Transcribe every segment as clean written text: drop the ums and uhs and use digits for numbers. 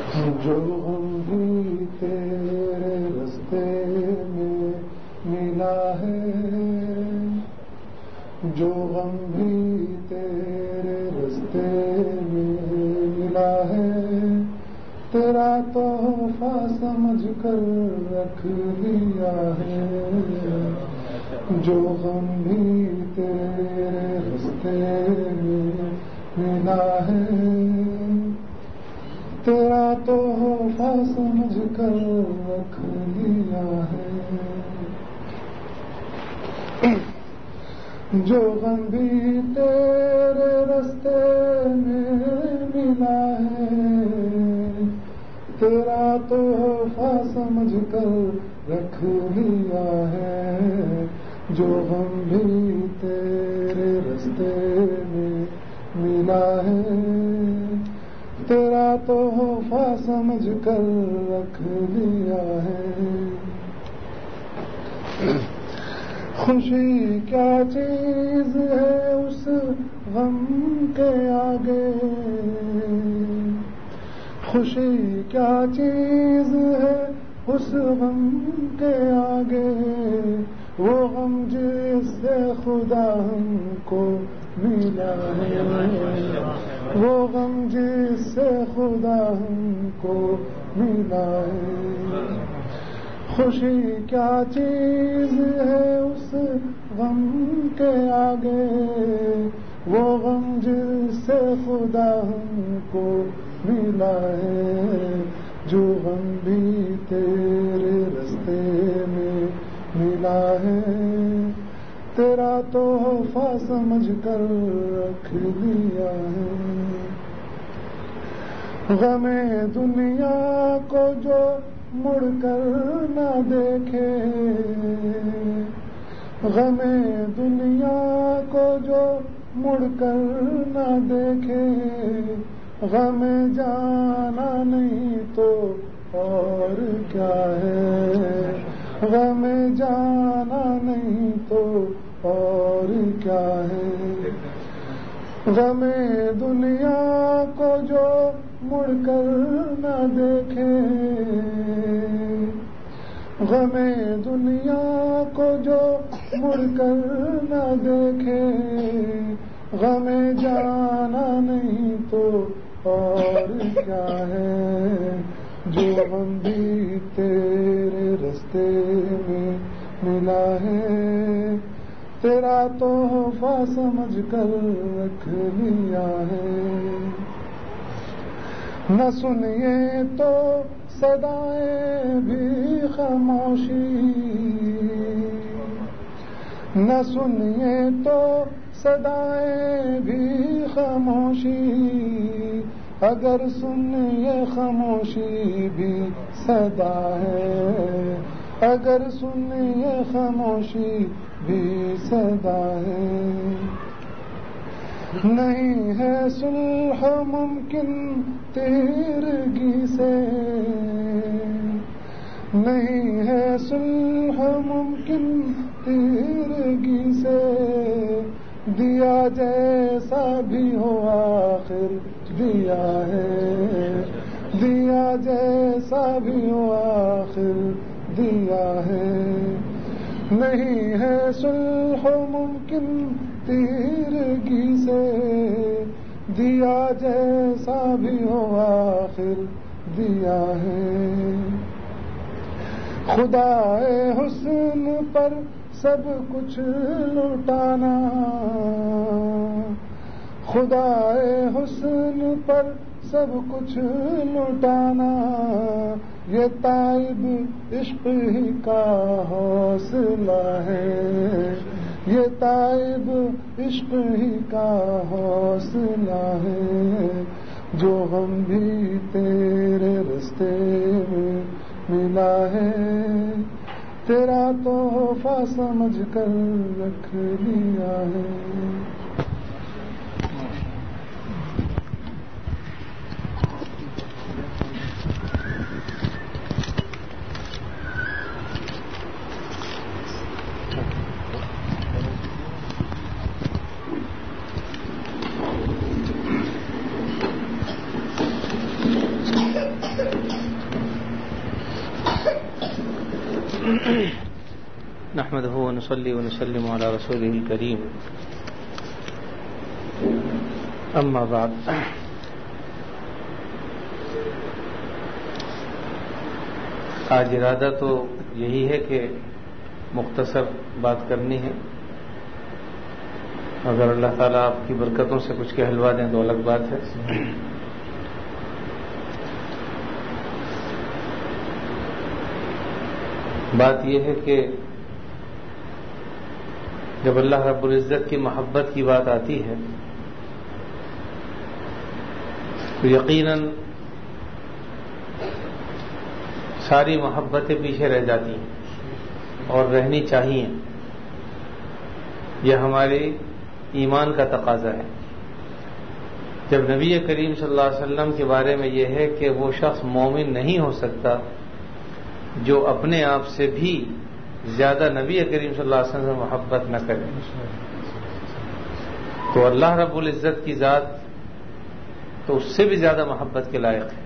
جو غم بھی تیرے رستے میں ملا ہے، جو غم بھی تیرے رستے میں ملا ہے، تیرا تحفہ سمجھ کر رکھ لیا ہے۔ جو غم بھی تیرے رستے میں ملا ہے، تیرا تحفہ سمجھ کر رکھ لیا ہے۔ جو غم بھی تیرے رستے میں ملا ہے، تیرا تحفہ سمجھ کر رکھ لیا ہے۔ جو غم بھی تیرے رستے میں ملا ہے، تیرا تحفہ سمجھ کر رکھ لیا ہے۔ خوشی کیا چیز ہے اس غم کے آگے، خوشی کیا چیز ہے اس غم کے آگے، وہ غم جس سے خدا ہم کو ملا ہے، وہ غم جس سے خدا ہم کو ملا ہے۔ خوشی کیا چیز ہے اس غم کے آگے، وہ غم جس سے خدا ہم کو ملا ہے۔ جو غم بھی تیرے رستے میں ملا ہے، تیرا تحفہ سمجھ کر رکھ لیا ہے۔ غم دنیا کو جو مڑ کر نہ دیکھے، غم دنیا کو جو مڑ کر نہ دیکھے، غم جانا نہیں تو اور کیا ہے، غم جانا نہیں تو اور کیا ہے۔ غم دنیا کو جو مڑ کر نہ دیکھے، غم دنیا کو جو مڑ کر نہ دیکھے، غم جانا نہیں تو اور کیا ہے۔ جو غم بھی تیرے رستے میں ملا ہے، تیرا تحفہ سمجھ کر رکھ لیا ہے۔ نہ سنیے تو صدائیں بھی خاموشی، نہ سنیے تو صدائیں بھی خاموشی، اگر سنیے خاموشی بھی صدا ہے، اگر سنیے خاموشی بھی صدا ہے۔ نہیں ہے صلح ممکن تیرگی سے، نہیں ہے صلح ممکن تیرگی سے، دیا جیسا بھی ہو آخر دیا ہے، دیا جیسا بھی ہو آخر دیا ہے۔ نہیں ہے صلح ممکن تیرگی سے، دیا جیسا بھی ہو آخر دیا ہے۔ خدائے حسن پر سب کچھ لٹانا، خدائے حسن پر سب کچھ لٹانا، یہ تائب عشق ہی کا حوصلہ ہے، یہ تائب عشق ہی کا حوصلہ ہے۔ جو غم بھی تیرے رستے میں ملا ہے، تیرا تحفہ سمجھ کر رکھ لیا ہے۔ نحمده ونصلي ونسلم على رسوله الكريم اما بعد. آج ارادہ تو یہی ہے کہ مختصر بات کرنی ہے. اگر اللہ تعالیٰ آپ کی برکتوں سے کچھ کہلوا دیں تو الگ بات ہے. بات یہ ہے کہ جب اللہ رب العزت کی محبت کی بات آتی ہے تو یقیناً ساری محبتیں پیچھے رہ جاتی ہیں اور رہنی چاہیے. یہ ہمارے ایمان کا تقاضا ہے. جب نبی کریم صلی اللہ علیہ وسلم کے بارے میں یہ ہے کہ وہ شخص مومن نہیں ہو سکتا جو اپنے آپ سے بھی زیادہ نبی کریم صلی اللہ علیہ وسلم سے محبت نہ کرے، تو اللہ رب العزت کی ذات تو اس سے بھی زیادہ محبت کے لائق ہے.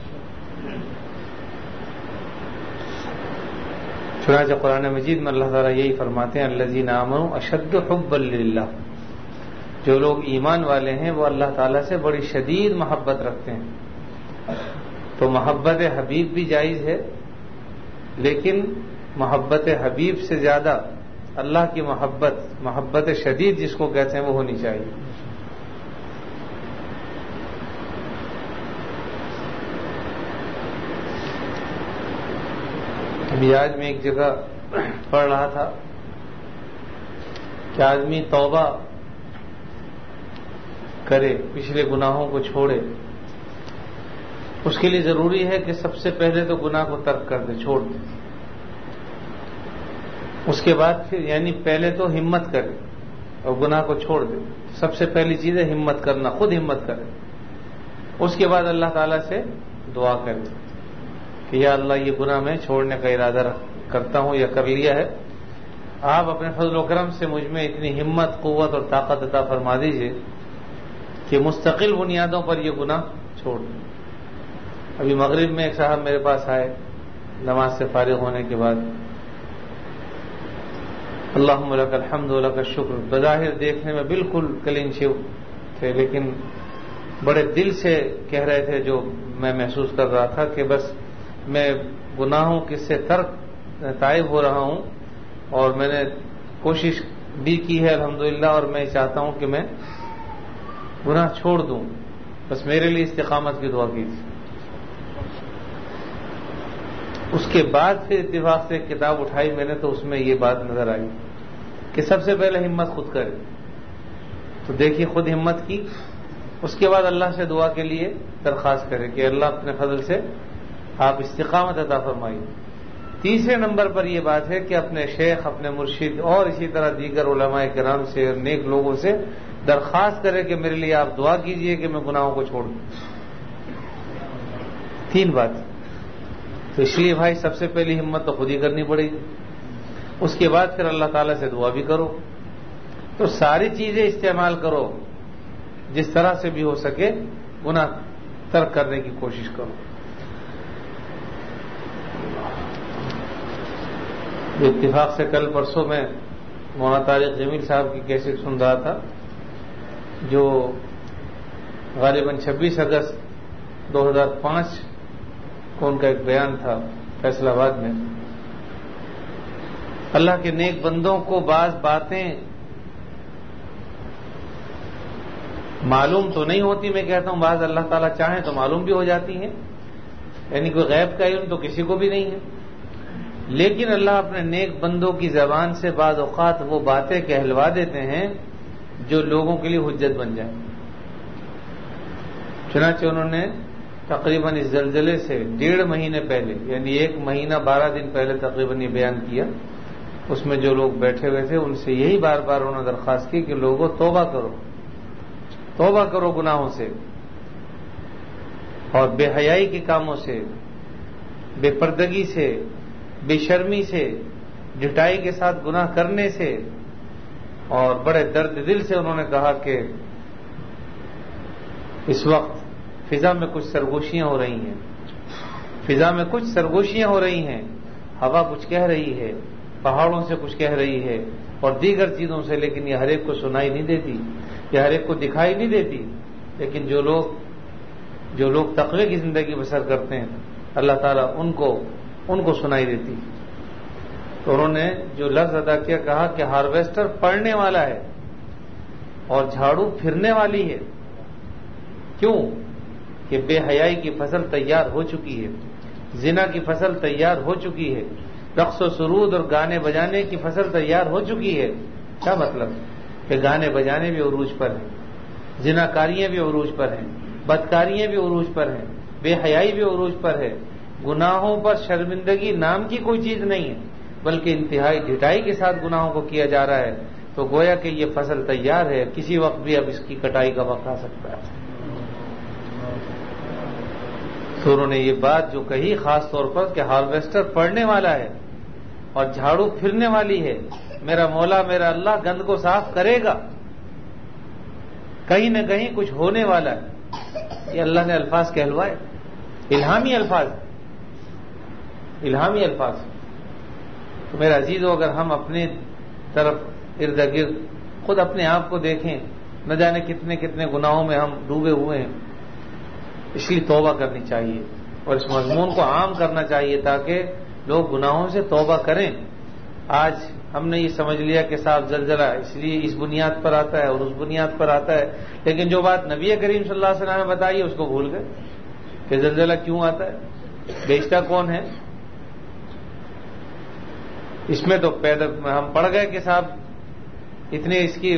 چنانچہ قرآن مجید میں اللہ تعالیٰ یہی فرماتے ہیں الذین آمنوا اشد حبا للہ. جو لوگ ایمان والے ہیں وہ اللہ تعالیٰ سے بڑی شدید محبت رکھتے ہیں. تو محبت حبیب بھی جائز ہے، لیکن محبت حبیب سے زیادہ اللہ کی محبت شدید جس کو کہتے ہیں وہ ہونی چاہیے. ابھی آج میں ایک جگہ پڑھ رہا تھا کہ آدمی توبہ کرے، پچھلے گناہوں کو چھوڑے. اس کے لیے ضروری ہے کہ سب سے پہلے تو گناہ کو ترک کر دے، چھوڑ دے. اس کے بعد پھر یعنی پہلے تو ہمت کرے اور گناہ کو چھوڑ دے. سب سے پہلی چیز ہے ہمت کرنا، خود ہمت کرے. اس کے بعد اللہ تعالیٰ سے دعا کرے کہ یا اللہ یہ گناہ میں چھوڑنے کا ارادہ کرتا ہوں یا کر لیا ہے، آپ اپنے فضل و کرم سے مجھ میں اتنی ہمت، قوت اور طاقت عطا فرما دیجیے کہ مستقل بنیادوں پر یہ گناہ چھوڑ دیں. ابھی مغرب میں ایک صاحب میرے پاس آئے نماز سے فارغ ہونے کے بعد، اللہم لک الحمد و لک الشکر. بظاہر دیکھنے میں بالکل کلین شیو تھے، لیکن بڑے دل سے کہہ رہے تھے جو میں محسوس کر رہا تھا کہ بس میں گناہوں سے تائب ہو رہا ہوں اور میں نے کوشش بھی کی ہے الحمدللہ، اور میں چاہتا ہوں کہ میں گناہ چھوڑ دوں، بس میرے لیے استقامت کی دعا کیجیے. اس کے بعد پھر اتفاق سے ایک کتاب اٹھائی میں نے تو اس میں یہ بات نظر آئی کہ سب سے پہلے ہمت خود کرے. تو دیکھیے خود ہمت کی، اس کے بعد اللہ سے دعا کے لیے درخواست کرے کہ اللہ اپنے فضل سے آپ استقامت عطا فرمائیے. تیسرے نمبر پر یہ بات ہے کہ اپنے شیخ، اپنے مرشد اور اسی طرح دیگر علماء کرام سے اور نیک لوگوں سے درخواست کرے کہ میرے لیے آپ دعا کیجئے کہ میں گناہوں کو چھوڑ دوں. 3 بات. تو اس لیے بھائی سب سے پہلی ہمت تو خود ہی کرنی پڑے گی. اس کے بعد پھر اللہ تعالیٰ سے دعا بھی کرو. تو ساری چیزیں استعمال کرو، جس طرح سے بھی ہو سکے گناہ ترک کرنے کی کوشش کرو. اتفاق سے کل پرسوں میں مولانا طارق جمیل صاحب کی کیسٹ سن رہا تھا، جو غالباً 26 اگست 2005 کو ان کا ایک بیان تھا فیصلہ آباد میں. اللہ کے نیک بندوں کو بعض باتیں معلوم تو نہیں ہوتی، میں کہتا ہوں بعض اللہ تعالیٰ چاہیں تو معلوم بھی ہو جاتی ہیں، یعنی کوئی غیب کا علم تو کسی کو بھی نہیں ہے، لیکن اللہ اپنے نیک بندوں کی زبان سے بعض اوقات وہ باتیں کہلوا دیتے ہیں جو لوگوں کے لیے حجت بن جائیں. چنانچہ انہوں نے تقریباً اس زلزلے سے 1.5 مہینے پہلے، یعنی 1 مہینہ 12 دن پہلے تقریباً یہ بیان کیا. اس میں جو لوگ بیٹھے ہوئے تھے ان سے یہی بار بار انہوں نے درخواست کی کہ لوگوں توبہ کرو گناہوں سے اور بے حیائی کے کاموں سے، بے پردگی سے، بے شرمی سے، ڈٹائی کے ساتھ گناہ کرنے سے. اور بڑے درد دل سے انہوں نے کہا کہ اس وقت فضا میں کچھ سرگوشیاں ہو رہی ہیں، فضا میں کچھ سرگوشیاں ہو رہی ہیں، ہوا کچھ کہہ رہی ہے، پہاڑوں سے کچھ کہہ رہی ہے اور دیگر چیزوں سے، لیکن یہ ہر ایک کو سنائی نہیں دیتی، یہ ہر ایک کو دکھائی نہیں دیتی. لیکن جو لوگ تقوی کی زندگی بسر کرتے ہیں اللہ تعالیٰ ان کو سنائی دیتی. تو انہوں نے جو لفظ ادا کیا، کہا کہ ہارویسٹر پڑنے والا ہے اور جھاڑو پھرنے والی ہے. کیوں؟ کہ بے حیائی کی فصل تیار ہو چکی ہے، زنا کی فصل تیار ہو چکی ہے، رقص و سرود اور گانے بجانے کی فصل تیار ہو چکی ہے. کیا مطلب؟ کہ گانے بجانے بھی عروج پر ہیں، زناکاریاں بھی عروج پر ہیں، بدکاریاں بھی عروج پر ہیں، بے حیائی بھی عروج پر ہے. گناہوں پر شرمندگی نام کی کوئی چیز نہیں ہے، بلکہ انتہائی ڈھٹائی کے ساتھ گناہوں کو کیا جا رہا ہے. تو گویا کہ یہ فصل تیار ہے، کسی وقت بھی اب اس کی کٹائی کا وقت آ سکتا ہے. تو انہوں نے یہ بات جو کہی خاص طور پر کہ ہارویسٹر پڑنے والا ہے اور جھاڑو پھرنے والی ہے، میرا مولا میرا اللہ گند کو صاف کرے گا، کہیں نہ کہیں کچھ ہونے والا ہے. یہ اللہ نے الفاظ کہلوائے، الہامی الفاظ. تو میرا عزیزو، اگر ہم اپنے طرف ارد گرد خود اپنے آپ کو دیکھیں، نہ جانے کتنے کتنے گناہوں میں ہم ڈوبے ہوئے ہیں. اس لیے توبہ کرنی چاہیے اور اس مضمون کو عام کرنا چاہیے تاکہ لوگ گناہوں سے توبہ کریں. آج ہم نے یہ سمجھ لیا کہ صاحب زلزلہ اس لیے اس بنیاد پر آتا ہے اور اس بنیاد پر آتا ہے، لیکن جو بات نبی کریم صلی اللہ علیہ وسلم نے بتائی اس کو بھول گئے کہ زلزلہ کیوں آتا ہے، بیچتا کون ہے. اس میں تو ہم پڑ گئے کہ صاحب اتنے اس کی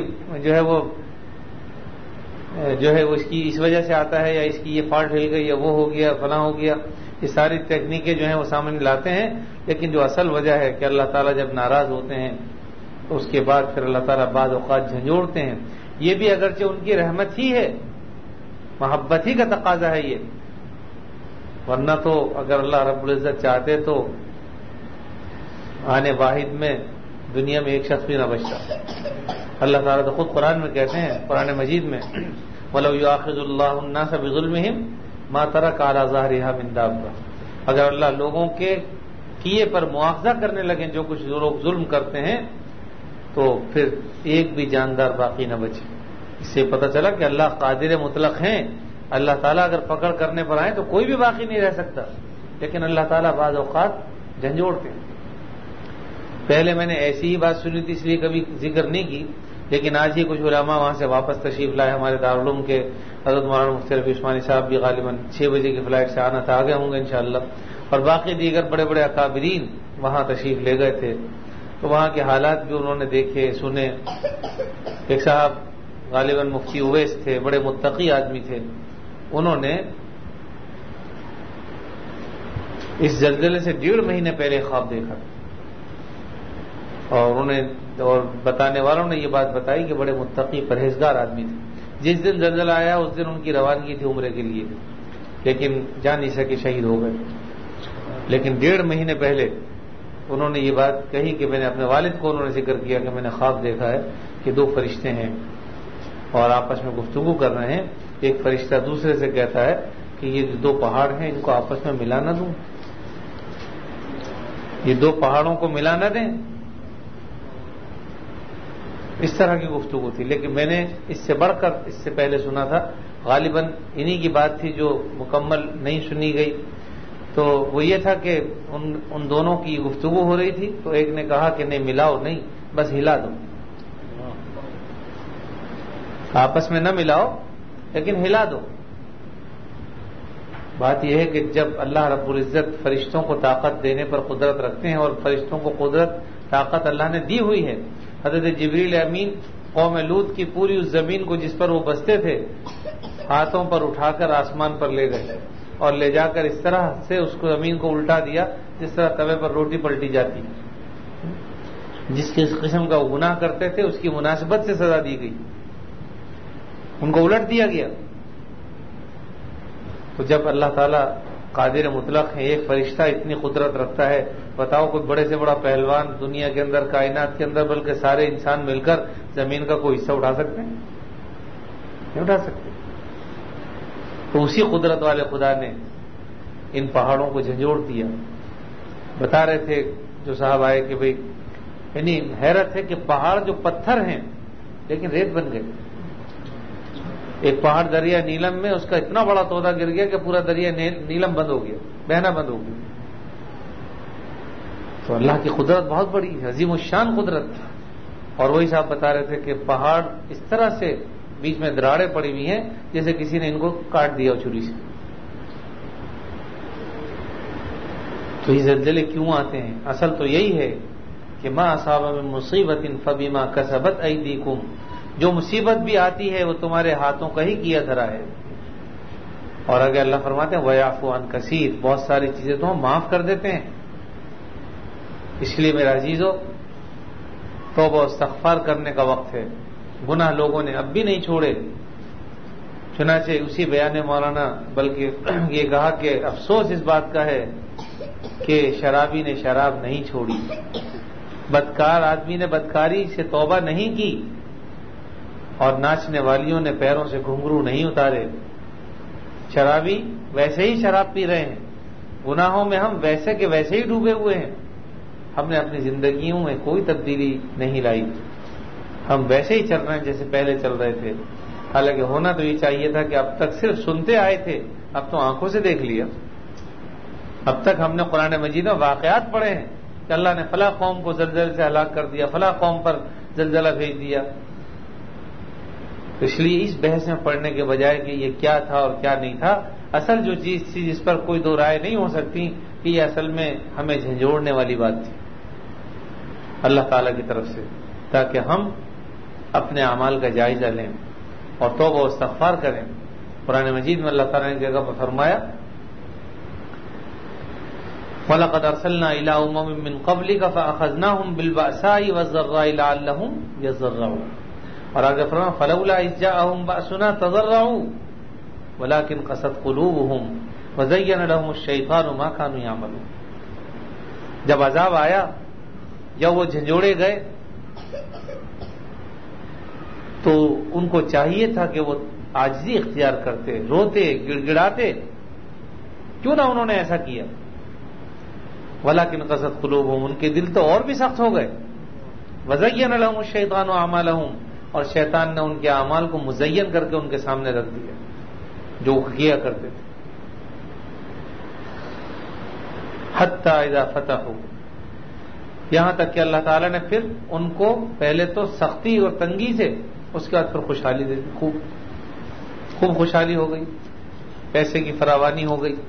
وہ اس کی اس وجہ سے آتا ہے، یا اس کی یہ فالٹ ہل گئی، یا وہ ہو گیا، فلاں ہو گیا. یہ ساری تکنیکیں جو ہیں وہ سامنے لاتے ہیں، لیکن جو اصل وجہ ہے کہ اللہ تعالیٰ جب ناراض ہوتے ہیں تو اس کے بعد پھر اللہ تعالیٰ بعض اوقات جھنجھوڑتے ہیں. یہ بھی اگرچہ ان کی رحمت ہی ہے، محبت ہی کا تقاضا ہے یہ، ورنہ تو اگر اللہ رب العزت چاہتے تو آنے واحد میں دنیا میں ایک شخص بھی نہ بچتا. اللہ تعالیٰ تو خود قرآن میں کہتے ہیں، قرآن مجید میں، وَلَوْ يُؤَاخِذُ اللَّهُ النَّاسَ بِظُلْمِهِمْ مَا تَرَكَ عَلَى ظَهْرِهَا مِن دَابَّةٍ. اگر اللہ لوگوں کے کیے پر مواخذہ کرنے لگیں، جو کچھ لوگ ظلم کرتے ہیں، تو پھر ایک بھی جاندار باقی نہ بچے. اس سے پتہ چلا کہ اللہ قادر مطلق ہیں. اللہ تعالیٰ اگر پکڑ کرنے پر آئے تو کوئی بھی باقی نہیں رہ سکتا، لیکن اللہ تعالیٰ بعض اوقات جھنجھوڑتے ہیں. پہلے میں نے ایسی ہی بات سنی تھی، اس لیے کبھی ذکر نہیں کی، لیکن آج ہی کچھ علماء وہاں سے واپس تشریف لائے. ہمارے دارالعلوم کے حضرت مولانا مفتی رفیع عثمانی صاحب بھی غالباً 6 بجے کی فلائٹ سے آنا تھا، آ گئے ہوں گے انشاءاللہ، اور باقی دیگر بڑے بڑے اکابرین وہاں تشریف لے گئے تھے. تو وہاں کے حالات بھی انہوں نے دیکھے سنے. ایک صاحب غالباً مفتی اویس تھے، بڑے متقی آدمی تھے. انہوں نے اس زلزلے سے 1.5 مہینے پہلے خواب دیکھا، اور بتانے والوں نے یہ بات بتائی کہ بڑے متقی پرہیزگار آدمی تھے. جس دن زلزلہ آیا اس دن ان کی روانگی تھی عمرے کے لیے، لیکن جا نہیں سکے، شہید ہو گئے. لیکن 1.5 مہینے پہلے انہوں نے یہ بات کہی کہ میں نے اپنے والد کو انہوں نے ذکر کیا کہ میں نے خواب دیکھا ہے کہ 2 فرشتے ہیں اور آپس میں گفتگو کر رہے ہیں. ایک فرشتہ دوسرے سے کہتا ہے کہ یہ 2 پہاڑ ہیں، ان کو آپس میں ملا نہ دوں، یہ 2 پہاڑوں کو ملا نہ دیں. اس طرح کی گفتگو تھی. لیکن میں نے اس سے بڑھ کر اس سے پہلے سنا تھا، غالباً انہی کی بات تھی جو مکمل نہیں سنی گئی. تو وہ یہ تھا کہ ان دونوں کی گفتگو ہو رہی تھی، تو ایک نے کہا کہ نہیں ملاؤ نہیں، بس ہلا دو، آپس میں نہ ملاؤ لیکن ہلا دو. بات یہ ہے کہ جب اللہ رب العزت فرشتوں کو طاقت دینے پر قدرت رکھتے ہیں، اور فرشتوں کو قدرت طاقت اللہ نے دی ہوئی ہے. حضرت جبریل امین قوم لوط کی پوری اس زمین کو جس پر وہ بستے تھے ہاتھوں پر اٹھا کر آسمان پر لے گئے، اور لے جا کر اس طرح سے اس کو زمین کو الٹا دیا جس طرح توے پر روٹی پلٹی جاتی. جس قسم کا وہ گناہ کرتے تھے اس کی مناسبت سے سزا دی گئی، ان کو الٹ دیا گیا. تو جب اللہ تعالیٰ قادر مطلق ہے، ایک فرشتہ اتنی قدرت رکھتا ہے، بتاؤ کوئی بڑے سے بڑا پہلوان دنیا کے اندر، کائنات کے اندر، بلکہ سارے انسان مل کر زمین کا کوئی حصہ اٹھا سکتے ہیں؟ نہیں اٹھا سکتے. تو اسی قدرت والے خدا نے ان پہاڑوں کو جھنجھوڑ دیا. بتا رہے تھے جو صاحب آئے کہ بھئی یعنی حیرت ہے کہ پہاڑ جو پتھر ہیں لیکن ریت بن گئے. ایک پہاڑ دریا نیلم میں اس کا اتنا بڑا تودا گر گیا کہ پورا دریا نیلم بند ہو گیا, بہنا بند ہو گیا. تو اللہ کی قدرت بہت بڑی ہے, عظیم الشان قدرت. اور وہی صاحب بتا رہے تھے کہ پہاڑ اس طرح سے بیچ میں دراڑیں پڑی ہوئی ہیں جیسے کسی نے ان کو کاٹ دیا چھری سے. تو یہ زلزلے کیوں آتے ہیں؟ اصل تو یہی ہے کہ ما اصاب من مصیبت فبما کسبت ایدیکم, جو مصیبت بھی آتی ہے وہ تمہارے ہاتھوں کا ہی کیا دھرا ہے. اور اگر اللہ فرماتے ہیں ویعفو عن کثیر, بہت ساری چیزیں تو ہم معاف کر دیتے ہیں. اس لیے میرا عزیزو, توبہ و استغفار کرنے کا وقت ہے. گناہ لوگوں نے اب بھی نہیں چھوڑے. چنانچہ اسی بیان مولانا بلکہ یہ کہا کہ افسوس اس بات کا ہے کہ شرابی نے شراب نہیں چھوڑی, بدکار آدمی نے بدکاری سے توبہ نہیں کی, اور ناچنے والیوں نے پیروں سے گھنگرو نہیں اتارے. شرابی ویسے ہی شراب پی رہے ہیں, گناہوں میں ہم ویسے کہ ویسے ہی ڈوبے ہوئے ہیں. ہم نے اپنی زندگیوں میں کوئی تبدیلی نہیں لائی, ہم ویسے ہی چل رہے ہیں جیسے پہلے چل رہے تھے. حالانکہ ہونا تو یہ چاہیے تھا کہ اب تک صرف سنتے آئے تھے, اب تو آنکھوں سے دیکھ لیا. اب تک ہم نے قرآن مجید میں واقعات پڑھے ہیں کہ اللہ نے فلاں قوم کو زلزلے سے ہلاک کر دیا, فلاں قوم پر زلزلہ بھیج دیا. اس لیے اس بحث میں پڑھنے کے بجائے کہ یہ کیا تھا اور کیا نہیں تھا, اصل جو چیز تھی جس پر کوئی دو رائے نہیں ہو سکتی کہ یہ اصل میں ہمیں جھنجھوڑنے والی بات تھی اللہ تعالیٰ کی طرف سے, تاکہ ہم اپنے اعمال کا جائزہ لیں اور توبہ و استغفار کریں. قرآن مجید میں اللہ تعالیٰ نے جگہ پر فرمایا وَلَقَدْ أَرْسَلْنَا إِلَىٰ أُمَمٍ مِّن قَبْلِكَ فَأَخَذْنَاهُم بِالْبَأْسَاءِ وَالضَّرَّاءِ لَعَلَّهُمْ يَضَّرَّعُونَ. اور آگے فرمایا فَلَوْلَا إِذْ جَاءَهُم بَأْسُنَا تَضَرَّعُوا وَلَٰكِنْ قَسَتْ قُلُوبُهُمْ وَزَيَّنَ لَهُمُ الشَّيْطَانُ مَا كَانُوا يَعْمَلُونَ. جب عذاب آیا, جب وہ جھنجھوڑے گئے, تو ان کو چاہیے تھا کہ وہ عاجزی اختیار کرتے, روتے, گڑ گڑاتے. کیوں نہ انہوں نے ایسا کیا؟ وَلَٰكِنْ قَسَتْ قُلُوبُهُمْ, ان کے دل تو اور بھی سخت ہو گئے. وَزَيَّنَ لَهُمُ الشَّيْطَانُ أَعْمَالَهُمْ, اور شیطان نے ان کے اعمال کو مزین کر کے ان کے سامنے رکھ دیا جو کیا کرتے تھے. حَتَّىٰ إِذَا فَتَحُوا, یہاں تک کہ اللہ تعالیٰ نے پھر ان کو پہلے تو سختی اور تنگی سے, اس کے بعد پھر خوشحالی دے دی. خوب خوشحالی ہو گئی, پیسے کی فراوانی ہو گئی.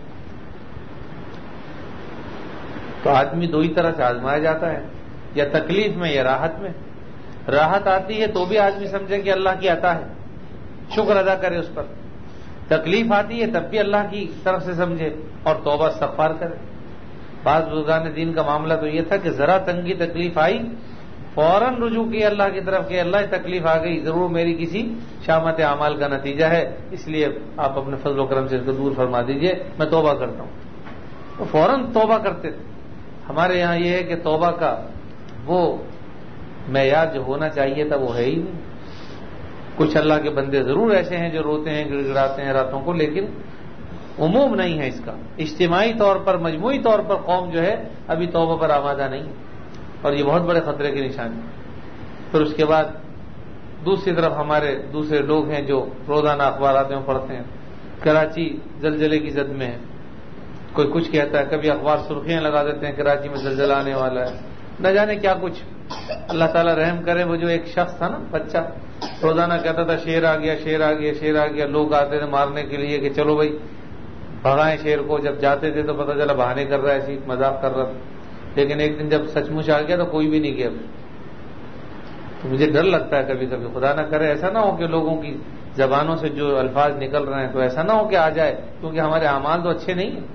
تو آدمی دو ہی طرح سے آزمایا جاتا ہے, یا تکلیف میں یا راحت میں. راحت آتی ہے تو بھی آدمی سمجھے کہ اللہ کی عطا ہے, شکر ادا کرے اس پر. تکلیف آتی ہے تب بھی اللہ کی طرف سے سمجھے اور توبہ استغفار کرے. بعض بزرگان دین کا معاملہ تو یہ تھا کہ ذرا تنگی تکلیف آئی فوراً رجوع کیا اللہ کی طرف کہ اللہ تکلیف آ گئی, ضرور میری کسی شامت اعمال کا نتیجہ ہے, اس لیے آپ اپنے فضل و کرم سے اس کو دور فرما دیجئے, میں توبہ کرتا ہوں. تو فوراً توبہ کرتے تھے. ہمارے یہاں یہ ہے کہ توبہ کا وہ معیار جو ہونا چاہیے تھا وہ ہے ہی نہیں. کچھ اللہ کے بندے ضرور ایسے ہیں جو روتے ہیں, گڑ گڑاتے ہیں راتوں کو, لیکن عموم نہیں ہے اس کا. اجتماعی طور پر, مجموعی طور پر قوم جو ہے ابھی توبہ پر آمادہ نہیں, اور یہ بہت بڑے خطرے کی نشانی. پھر اس کے بعد دوسری طرف ہمارے دوسرے لوگ ہیں جو روزانہ اخبارات میں پڑھتے ہیں کراچی زلزلے کی زد میں ہے, کوئی کچھ کہتا ہے, کبھی اخبار سرخیاں لگا دیتے ہیں کراچی میں زلزلہ آنے والا ہے, نہ جانے کیا کچھ. اللہ تعالیٰ رحم کرے, وہ جو ایک شخص تھا نا, بچہ, روزانہ کہتا تھا شیر آ گیا, شیر آ گیا, شیر آ گیا. لوگ آتے تھے مارنے کے لیے کہ چلو بھائی بھگائیں شیر کو. جب جاتے تھے تو پتہ چلا بہانے کر رہا ہے, ایسی مذاق کر رہا تھا. لیکن ایک دن جب سچ مچ آ گیا تو کوئی بھی نہیں گیا. تو مجھے ڈر لگتا ہے کبھی کبھی, خدا نہ کرے ایسا نہ ہو کہ لوگوں کی زبانوں سے جو الفاظ نکل رہے ہیں تو ایسا نہ ہو کہ آ جائے, کیونکہ ہمارے اعمال تو اچھے نہیں ہیں.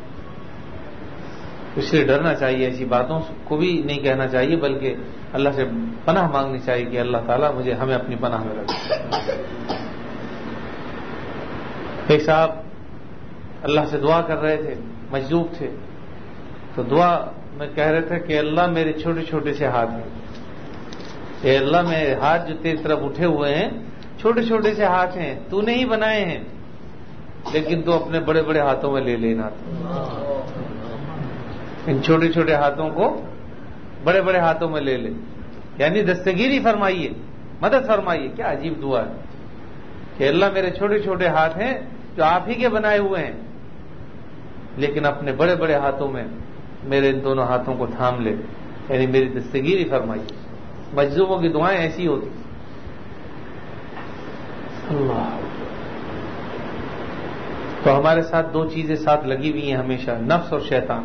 اس لیے ڈرنا چاہیے, ایسی باتوں کو بھی نہیں کہنا چاہیے, بلکہ اللہ سے پناہ مانگنی چاہیے کہ اللہ تعالیٰ ہمیں اپنی پناہ میں رکھے. ایک صاحب اللہ سے دعا کر رہے تھے, مجذوب تھے, تو دعا میں کہہ رہے تھے کہ اللہ میرے چھوٹے چھوٹے سے ہاتھ ہیں, اے اللہ میرے ہاتھ جو تیری طرف اٹھے ہوئے ہیں چھوٹے چھوٹے سے ہاتھ ہیں, تو نے ہی بنائے ہیں, لیکن تو اپنے بڑے بڑے ہاتھوں میں لے لینا، ان چھوٹے چھوٹے ہاتھوں کو بڑے بڑے ہاتھوں میں لے لے، یعنی دستگیری فرمائیے، مدد فرمائیے۔ کیا عجیب دعا ہے کہ اللہ میرے چھوٹے چھوٹے ہاتھ ہیں جو آپ ہی کے بنائے ہوئے ہیں، لیکن اپنے بڑے بڑے ہاتھوں میں میرے ان دونوں ہاتھوں کو تھام لے، یعنی میری دستگیری فرمائیے۔ مجذوبوں کی دعائیں ایسی ہوتی۔ اللہ، تو ہمارے ساتھ دو چیزیں ساتھ لگی ہوئی ہیں ہمیشہ، نفس اور شیطان۔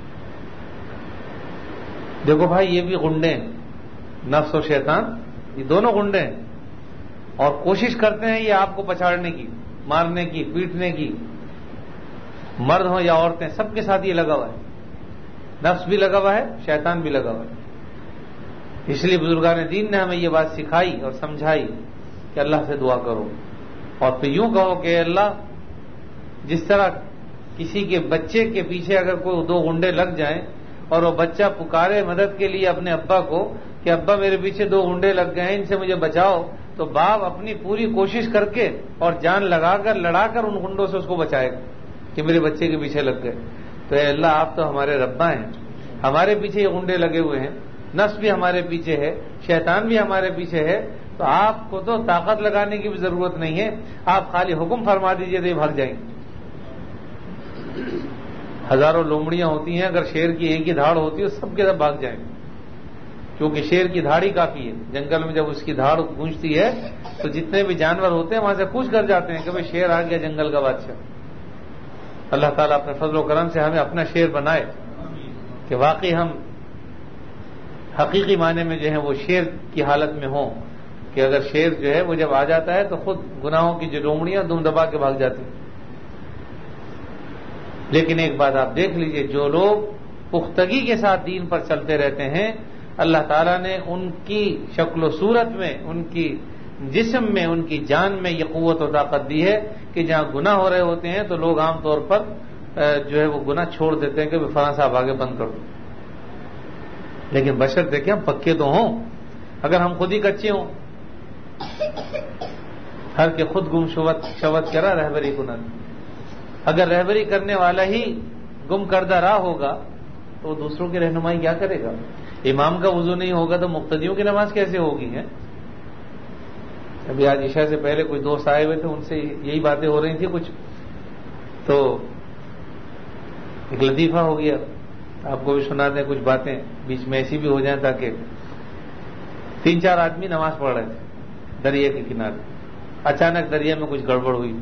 دیکھو بھائی، یہ بھی غنڈے ہیں، نفس اور شیطان، یہ دونوں غنڈے ہیں، اور کوشش کرتے ہیں یہ آپ کو پچاڑنے کی، مارنے کی، پیٹنے کی، مرد ہوں یا عورتیں، سب کے ساتھ یہ لگا ہوا ہے۔ نفس بھی لگا ہوا ہے، شیطان بھی لگا ہوا ہے۔ اس لیے بزرگان دین نے ہمیں یہ بات سکھائی اور سمجھائی کہ اللہ سے دعا کرو، اور پھر یوں کہو کہ اللہ، جس طرح کسی کے بچے کے پیچھے اگر کوئی دو غنڈے لگ جائیں اور وہ بچہ پکارے مدد کے لیے اپنے ابا کو کہ ابا میرے پیچھے دو غنڈے لگ گئے ہیں، ان سے مجھے بچاؤ، تو باپ اپنی پوری کوشش کر کے اور جان لگا کر لڑا کر ان غنڈوں سے اس کو بچائے گا کہ میرے بچے کے پیچھے لگ گئے۔ تو اے اللہ، آپ تو ہمارے ربا ہیں، ہمارے پیچھے یہ غنڈے لگے ہوئے ہیں، نفس بھی ہمارے پیچھے ہے، شیطان بھی ہمارے پیچھے ہے، تو آپ کو تو طاقت لگانے کی بھی ضرورت نہیں ہے، آپ خالی حکم فرما دیجئے تو یہ بھاگ جائیں گے۔ ہزاروں لومڑیاں ہوتی ہیں، اگر شیر کی ایک ہی دھاڑ ہوتی ہے سب کے سب بھاگ جائیں گے، کیونکہ شیر کی دھاڑ ہی کافی ہے۔ جنگل میں جب اس کی دھاڑ گونجتی ہے تو جتنے بھی جانور ہوتے ہیں وہاں سے کوچ کر جاتے ہیں کہ بھئی شیر آ گیا، جنگل کا بادشاہ۔ اللہ تعالیٰ اپنے فضل و کرم سے ہمیں اپنا شیر بنائے کہ واقعی ہم حقیقی معنی میں جو ہے وہ شیر کی حالت میں ہوں، کہ اگر شیر جو ہے وہ جب آ جاتا ہے تو خود گناہوں کی جو لومڑیاں دم دبا کے بھاگ جاتی ہیں۔ لیکن ایک بات آپ دیکھ لیجئے، جو لوگ پختگی کے ساتھ دین پر چلتے رہتے ہیں، اللہ تعالیٰ نے ان کی شکل و صورت میں، ان کی جسم میں، ان کی جان میں یہ قوت و طاقت دی ہے کہ جہاں گناہ ہو رہے ہوتے ہیں تو لوگ عام طور پر جو ہے وہ گناہ چھوڑ دیتے ہیں کہ فلاں صاحب آگے بند کر دو۔ لیکن بشر دیکھیں، ہم پکے تو ہوں، اگر ہم خود ہی کچے ہوں، ہر کے خود گم شوت کرا رہبری کنن، اگر رہبری کرنے والا ہی گم کردہ راہ ہوگا تو وہ دوسروں کی رہنمائی کیا کرے گا؟ امام کا وضو نہیں ہوگا تو مقتدیوں کی نماز کیسے ہوگی؟ ہے ابھی آج عشاء سے پہلے کچھ دوست آئے ہوئے تھے، ان سے یہی باتیں ہو رہی تھیں کچھ، تو ایک لطیفہ ہو گیا، آپ کو بھی سنا دیں کچھ باتیں بیچ میں ایسی بھی ہو جائیں، تاکہ 3-4 آدمی نماز پڑھ رہے تھے دریا کے کنارے، اچانک دریا میں کچھ گڑبڑ ہوئی،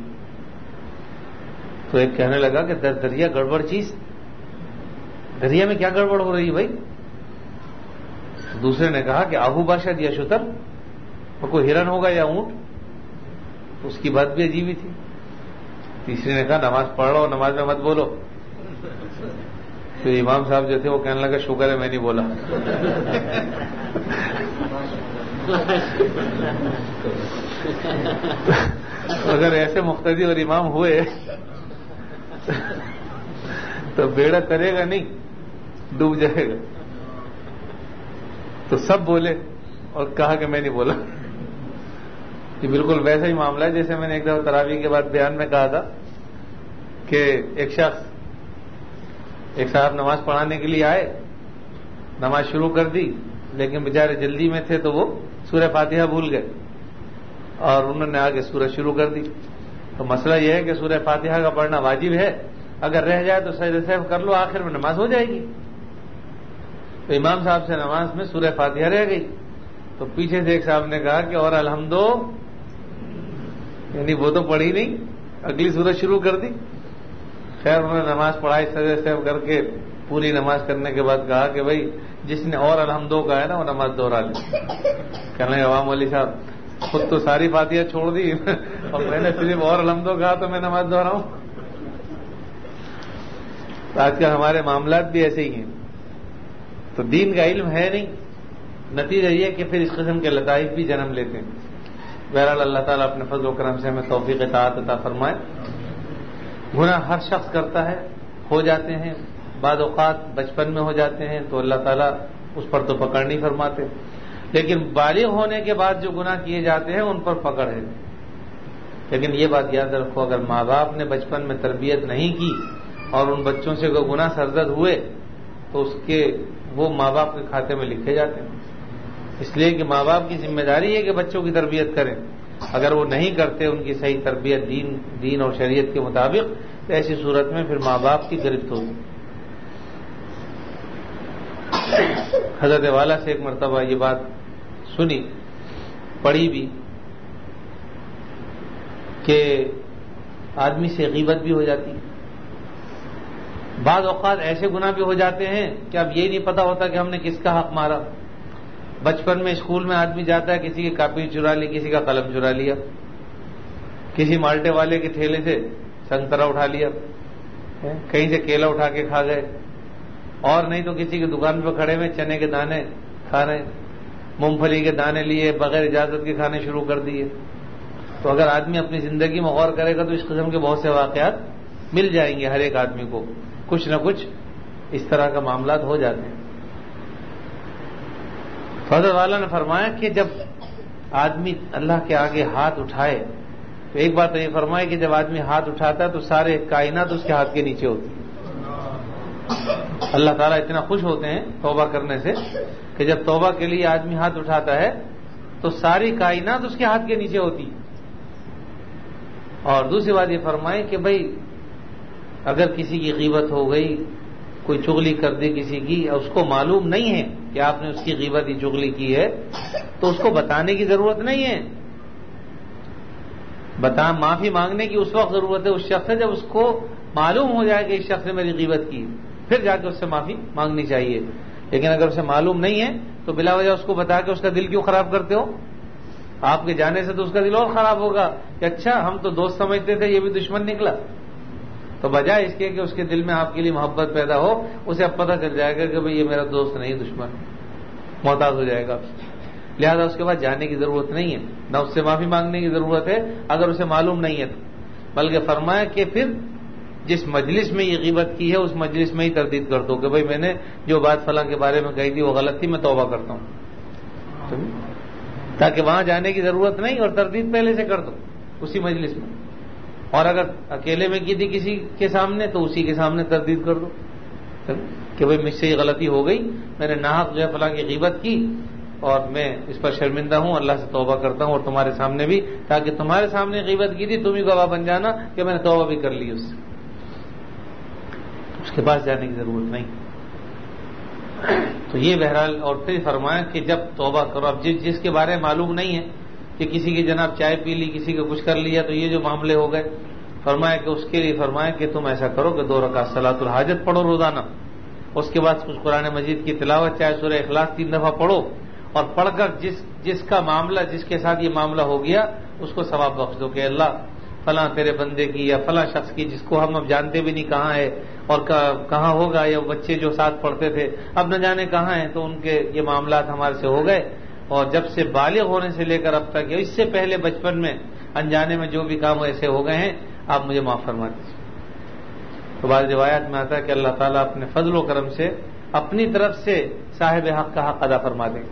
تو ایک کہنے لگا کہ دریا گڑبڑ چیز، دریا میں کیا گڑبڑ ہو رہی ہے بھائی؟ دوسرے نے کہا کہ آہو باشد یا شتر، اور کوئی ہرن ہوگا یا اونٹ، اس کی بات بھی عجیب ہی تھی۔ تیسرے نے کہا نماز پڑھ رہا ہو، نماز میں مت بولو۔ تو امام صاحب جو تھے وہ کہنے لگا شکر ہے میں نہیں بولا۔ اگر ایسے مقتدی اور امام ہوئے تو بیڑا کرے گا نہیں، ڈوب جائے گا۔ تو سب بولے اور کہا کہ میں نہیں بولا۔ یہ بالکل ویسا ہی معاملہ ہے جیسے میں نے ایک دفعہ تراویح کے بعد بیان میں کہا تھا کہ ایک صاحب نماز پڑھانے کے لیے آئے، نماز شروع کر دی، لیکن بیچارے جلدی میں تھے تو وہ سورہ فاتحہ بھول گئے اور انہوں نے آگے سورہ شروع کر دی۔ تو مسئلہ یہ ہے کہ سورہ فاتحہ کا پڑھنا واجب ہے، اگر رہ جائے تو سجدہ سہو کر لو، آخر میں نماز ہو جائے گی۔ تو امام صاحب سے نماز میں سورہ فاتحہ رہ گئی، تو پیچھے سے ایک صاحب نے کہا کہ اور الحمدو، یعنی وہ تو پڑھی نہیں، اگلی سورت شروع کر دی۔ خیر انہوں نے نماز پڑھائی، سجدہ سہو کر کے پوری نماز کرنے کے بعد کہا کہ بھائی جس نے اور الحمدو کہا ہے نا وہ نماز دوہرا لے۔ کہنے لگے عوام علی صاحب خود تو ساری فاتحہ چھوڑ دی اور میں نے صرف اور الحمدو کہا تو میں نماز دوہراؤں۔ آج کل ہمارے معاملات بھی ایسے ہی ہیں، تو دین کا علم ہے نہیں، نتیجہ یہ کہ پھر اس قسم کے لطائف بھی جنم لیتے ہیں۔ بہرحال اللہ تعالیٰ اپنے فضل و کرم سے ہمیں توفیق اطاعت عطا فرمائے۔ گناہ ہر شخص کرتا ہے، ہو جاتے ہیں، بعض اوقات بچپن میں ہو جاتے ہیں تو اللہ تعالیٰ اس پر تو پکڑ نہیں فرماتے، لیکن بالغ ہونے کے بعد جو گناہ کیے جاتے ہیں ان پر پکڑ ہے۔ لیکن یہ بات یاد رکھو، اگر ماں باپ نے بچپن میں تربیت نہیں کی اور ان بچوں سے کوئی گناہ سرزد ہوئے تو وہ ماں باپ کے کھاتے میں لکھے جاتے ہیں. اس لیے کہ ماں باپ کی ذمہ داری ہے کہ بچوں کی تربیت کریں. اگر وہ نہیں کرتے ان کی صحیح تربیت دین اور شریعت کے مطابق، تو ایسی صورت میں پھر ماں باپ کی گرفت ہوگی. حضرت والا سے ایک مرتبہ یہ بات سنی، پڑھی بھی، کہ آدمی سے غیبت بھی ہو جاتی ہے. بعض اوقات ایسے گناہ بھی ہو جاتے ہیں کہ اب یہ نہیں پتا ہوتا کہ ہم نے کس کا حق مارا. بچپن میں اسکول میں آدمی جاتا ہے، کسی کی کاپی چرا لی، کسی کا قلم چرا لیا، کسی مالٹے والے کے ٹھیلے سے سنترا اٹھا لیا، کہیں سے کیلا اٹھا کے کھا گئے، اور نہیں تو کسی کی دکان پہ کھڑے ہوئے چنے کے دانے کھا رہے، مونگ پھلی کے دانے لیے بغیر اجازت کے کھانے شروع کر دیے. تو اگر آدمی اپنی زندگی میں غور کرے گا تو اس قسم کے بہت سے واقعات مل جائیں گے. ہر ایک آدمی کو کچھ نہ کچھ اس طرح کا معاملات ہو جاتے ہیں. حضرت والا نے فرمایا کہ جب آدمی اللہ کے آگے ہاتھ اٹھائے تو ایک بات یہ فرمایا کہ جب آدمی ہاتھ اٹھاتا ہے تو سارے کائنات اس کے ہاتھ کے نیچے ہوتی ہے. اللہ تعالیٰ اتنا خوش ہوتے ہیں توبہ کرنے سے کہ جب توبہ کے لیے آدمی ہاتھ اٹھاتا ہے تو ساری کائنات اس کے ہاتھ کے نیچے ہوتی ہے. اور دوسری بات یہ فرمائے کہ بھائی اگر کسی کی غیبت ہو گئی، کوئی چغلی کر دی کسی کی، اور اس کو معلوم نہیں ہے کہ آپ نے اس کی غیبت کی چغلی کی ہے، تو اس کو بتانے کی ضرورت نہیں ہے. معافی مانگنے کی اس وقت ضرورت ہے اس شخص سے جب اس کو معلوم ہو جائے کہ اس شخص نے میری غیبت کی، پھر جا کے اس سے معافی مانگنی چاہیے. لیکن اگر اسے معلوم نہیں ہے تو بلا وجہ اس کو بتا کے اس کا دل کیوں خراب کرتے ہو؟ آپ کے جانے سے تو اس کا دل اور خراب ہوگا کہ اچھا ہم تو دوست سمجھتے تھے، یہ بھی دشمن نکلا. تو بجائے اس کے کہ اس کے دل میں آپ کے لیے محبت پیدا ہو، اسے اب پتہ چل جائے گا کہ بھئی یہ میرا دوست نہیں دشمن، محتاط ہو جائے گا. لہذا اس کے بعد جانے کی ضرورت نہیں ہے، نہ اس سے معافی مانگنے کی ضرورت ہے اگر اسے معلوم نہیں ہے تو. بلکہ فرمایا کہ پھر جس مجلس میں یہ غیبت کی ہے اس مجلس میں ہی تردید کر دو کہ بھئی میں نے جو بات فلاں کے بارے میں کہی تھی وہ غلط تھی، میں توبہ کرتا ہوں، تاکہ وہاں جانے کی ضرورت نہیں اور تردید پہلے سے کر دو اسی مجلس میں. اور اگر اکیلے میں کی تھی کسی کے سامنے تو اسی کے سامنے تردید کر دو کہ بھئی مجھ سے یہ غلطی ہو گئی، میں نے ناحق جو ہے فلاں کی غیبت کی اور میں اس پر شرمندہ ہوں، اللہ سے توبہ کرتا ہوں اور تمہارے سامنے بھی، تاکہ تمہارے سامنے غیبت کی تھی تم ہی گواہ بن جانا کہ میں نے توبہ بھی کر لی اس سے. اس کے پاس جانے کی ضرورت نہیں. تو یہ بہرحال. اور پھر فرمایا کہ جب توبہ کرو، اب جس کے بارے میں معلوم نہیں ہے کہ کسی کی جناب چائے پی لی، کسی کا کچھ کر لیا، تو یہ جو معاملے ہو گئے، فرمایا کہ اس کے لیے فرمایا کہ تم ایسا کرو کہ 2 رکعت صلاۃ الحاجت پڑھو روزانہ، اس کے بعد کچھ قرآن مجید کی تلاوت، چاہے سورہ اخلاص 3 دفعہ پڑھو، اور پڑھ کر جس کا معاملہ، جس کے ساتھ یہ معاملہ ہو گیا اس کو ثواب بخش دو کہ اللہ فلاں تیرے بندے کی یا فلاں شخص کی جس کو ہم اب جانتے بھی نہیں کہاں ہے اور کہاں ہوگا، یا بچے جو ساتھ پڑھتے تھے اب نہ جانے کہاں ہیں، تو ان کے یہ معاملات ہمارے سے ہو گئے، اور جب سے بالغ ہونے سے لے کر اب تک یا اس سے پہلے بچپن میں انجانے میں جو بھی کام ایسے ہو گئے ہیں آپ مجھے معاف فرما دیجیے. تو بعض روایات میں آتا ہے کہ اللہ تعالیٰ اپنے فضل و کرم سے اپنی طرف سے صاحب حق کا حق ادا فرما دیں.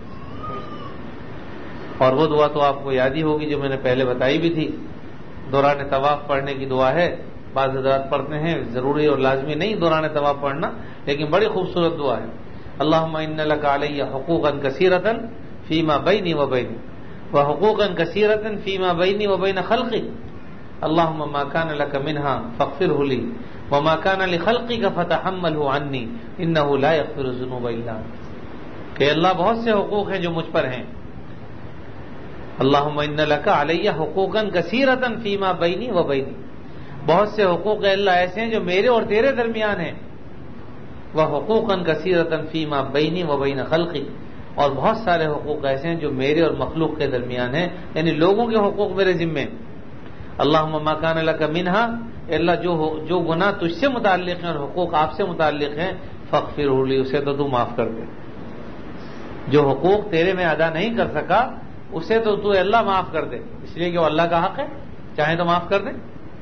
اور وہ دعا تو آپ کو یاد ہی ہوگی جو میں نے پہلے بتائی بھی تھی، دوران طواف پڑھنے کی دعا ہے. بعض حضرات پڑھتے ہیں، ضروری اور لازمی نہیں دوران طواف پڑھنا، لیکن بڑی خوبصورت دعا ہے. اللہم ان لک علی حقوقا کثیرۃ فیما بینی و بینک وحقوقا کثیرۃ فیما بینی و بین خلقک اللہم ما کان لک منہا فاغفرہ لی وما کان لخلقک فتحملہ عنی انہ لا یغفر الذنوب الا انت. کہ اللہ بہت سے حقوق ہیں جو مجھ پر ہیں. اللہم ان لک علی حقوقا کثیرۃ فیما بینی و بینک، بہت سے حقوق اللہ ایسے ہیں جو میرے اور تیرے درمیان ہیں. وحقوقا کثیرۃ فیما بینی و بین خلقی، اور بہت سارے حقوق ایسے ہیں جو میرے اور مخلوق کے درمیان ہیں، یعنی لوگوں کے حقوق میرے ذمے. اللہم ما کان لک منہا، اللہ جو گناہ تجھ سے متعلق ہیں اور حقوق آپ سے متعلق ہیں، فاغفرہ لی، اسے تو معاف کر دے. جو حقوق تیرے میں ادا نہیں کر سکا اسے تو اللہ معاف کر دے، اس لیے کہ وہ اللہ کا حق ہے، چاہیں تو معاف کر دے.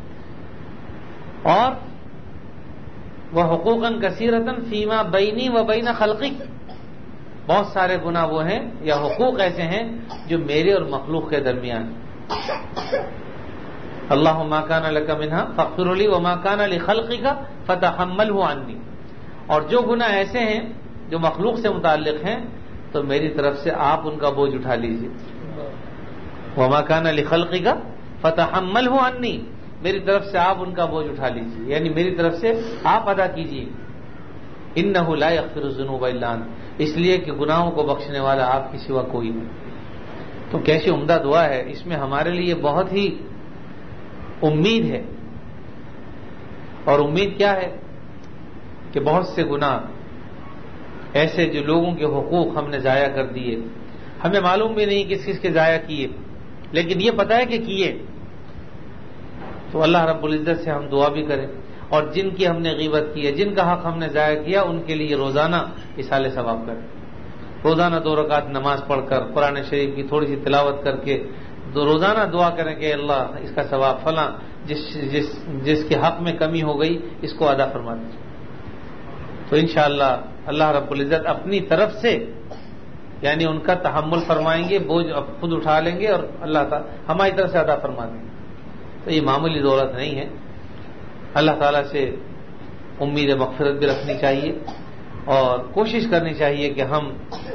اور وہ حقوقاً کثیرتاً فیما بینی و بین خلقک، بہت سارے گناہ وہ ہیں یا حقوق ایسے ہیں جو میرے اور مخلوق کے درمیان ہیں. اللہ ما کان لک منہا فاغفر لی وما کان لخلقک فتحملہ عنی. اور جو گناہ ایسے ہیں جو مخلوق سے متعلق ہیں تو میری طرف سے آپ ان کا بوجھ اٹھا لیجیے. وما کان لخلقک فتحملہ عنی، میری طرف سے آپ ان کا بوجھ اٹھا لیجیے، یعنی میری طرف سے آپ ادا کیجیے. انہ لا یغفر الذنوب الا انت، اس لیے کہ گناہوں کو بخشنے والا آپ کے سوا کوئی نہیں. تو کیسی عمدہ دعا ہے، اس میں ہمارے لیے بہت ہی امید ہے. اور امید کیا ہے کہ بہت سے گناہ ایسے جو لوگوں کے حقوق ہم نے ضائع کر دیے، ہمیں معلوم بھی نہیں کس کس کے ضائع کیے، لیکن یہ پتہ ہے کہ کیے. تو اللہ رب العزت سے ہم دعا بھی کریں، اور جن کی ہم نے غیبت کی ہے، جن کا حق ہم نے ضائع کیا، ان کے لیے روزانہ اصالہ ثواب کریں. روزانہ 2 رکعت نماز پڑھ کر، قرآن شریف کی تھوڑی سی تلاوت کر کے روزانہ دعا کریں کہ اللہ اس کا ثواب فلاں جس کے حق میں کمی ہو گئی اس کو ادا فرما دیجیے. تو انشاءاللہ اللہ رب العزت اپنی طرف سے یعنی ان کا تحمل فرمائیں گے، بوجھ خود اٹھا لیں گے اور اللہ تعالی ہماری طرف سے ادا فرما دیں گے. تو یہ معمولی دولت نہیں ہے. اللہ تعالیٰ سے امید مغفرت بھی رکھنی چاہیے اور کوشش کرنی چاہیے کہ ہم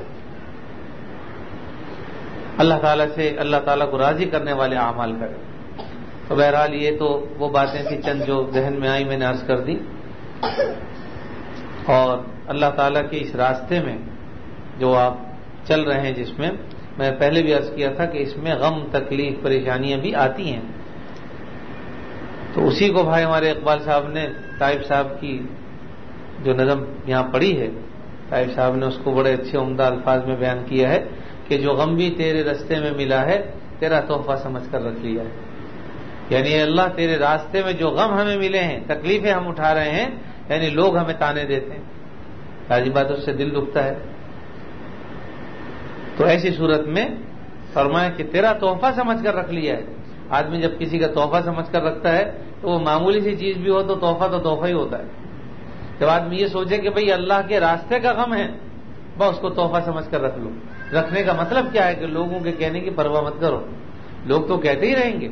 اللہ تعالیٰ سے اللہ تعالیٰ کو راضی کرنے والے اعمال کریں. تو بہرحال یہ تو وہ باتیں تھیں چند جو ذہن میں آئی، میں نے عرض کر دی. اور اللہ تعالیٰ کے اس راستے میں جو آپ چل رہے ہیں، جس میں میں پہلے بھی عرض کیا تھا کہ اس میں غم، تکلیف، پریشانیاں بھی آتی ہیں. تو اسی کو بھائی ہمارے اقبال صاحب نے طائف صاحب کی جو نظم یہاں پڑھی ہے، طائف صاحب نے اس کو بڑے اچھے عمدہ الفاظ میں بیان کیا ہے کہ جو غم بھی تیرے راستے میں ملا ہے تیرا تحفہ سمجھ کر رکھ لیا ہے. یعنی اے اللہ تیرے راستے میں جو غم ہمیں ملے ہیں، تکلیفیں ہم اٹھا رہے ہیں، یعنی لوگ ہمیں تانے دیتے ہیں، راضی بات اس سے دل دکھتا ہے. تو ایسی صورت میں فرمایا کہ تیرا تحفہ سمجھ کر رکھ لیا ہے. آدمی جب کسی کا تحفہ سمجھ کر رکھتا ہے تو وہ معمولی سی چیز بھی ہو تو تحفہ ہی ہوتا ہے. جب آدمی یہ سوچے کہ بھئی اللہ کے راستے کا غم ہے، بس اس کو تحفہ سمجھ کر رکھ لو. رکھنے کا مطلب کیا ہے کہ لوگوں کے کہنے کی پرواہ مت کرو، لوگ تو کہتے ہی رہیں گے.